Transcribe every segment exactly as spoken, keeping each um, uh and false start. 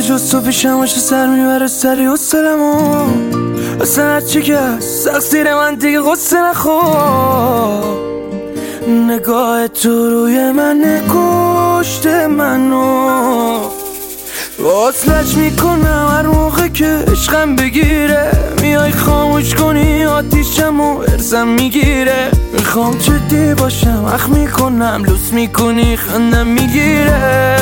جز تو پیشم باشه سر میبره سری حسلمو اصلا هرچی که هست تقصیر من دیگه غصه نخور نگاه تو روی من کشته منو وصلش میکنم هر موقع که عشقم بگیره میای خاموش کنی آتیشمو ارزم میگیره میخوام جدی باشم اخ میکنم لوس میکنی خندم میگیره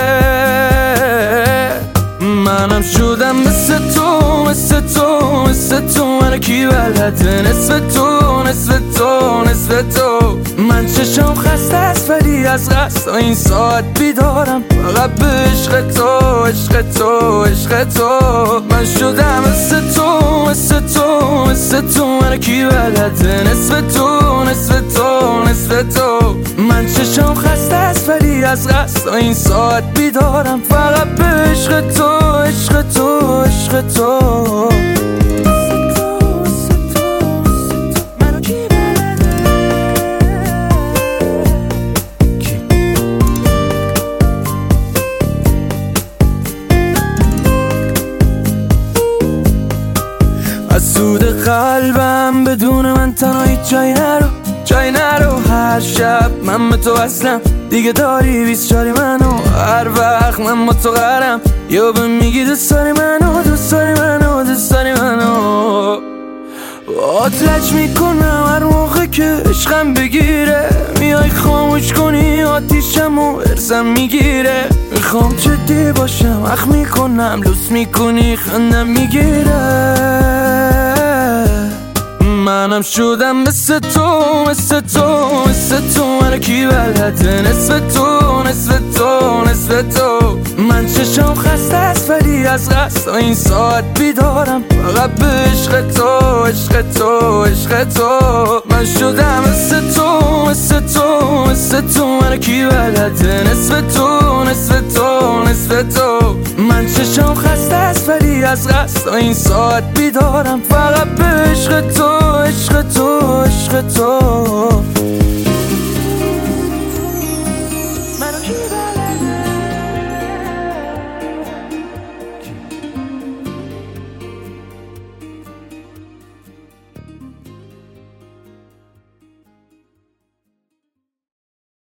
منم شدم مثل تو مثل تو مثل تو من کی بلده نصف تو نصف تو نصف تو من چشم خسته است ولی از قصد این ساعت بیدارم فقط به عشق تو عشق تو عشق تو من شدم مثل تو مثل تو مثل تو من کی بلده نصف تو نصف تو نصف تو من چشم خسته است ولی از قصد این ساعت بیدارم فقط به عشق تو عشق تو عشق تو از سود قلبم بدون من تنهایی جای نرو جای نرو هر شب من به تو وصلم دیگه داری بیست چاری منو هر وقت من با تو قرم یا به میگی دوست داری منو دوست داری منو دوست داری منو آتلج میکنم هر موقع که عشقم بگیره میای خاموش کنی آتیشمو ارزم میگیره میخوام جدی باشم اخ میکنم لوس میکنی خندم میگیره منم شدم مثل تو مثل تو مثل تو من کی بلده نصف تو نصف تو نصف تو من چشم خسته است ولی از قصد این ساعت بیدارم فقط به عشق تو عشق تو عشق تو من شدم مثل تو مثل تو مثل تو من کی بلده نصف تو نصف تو نصف تو من چشم خسته است ولی از قصد این ساعت بیدارم فقط به عشق تو عشق تو عشق تو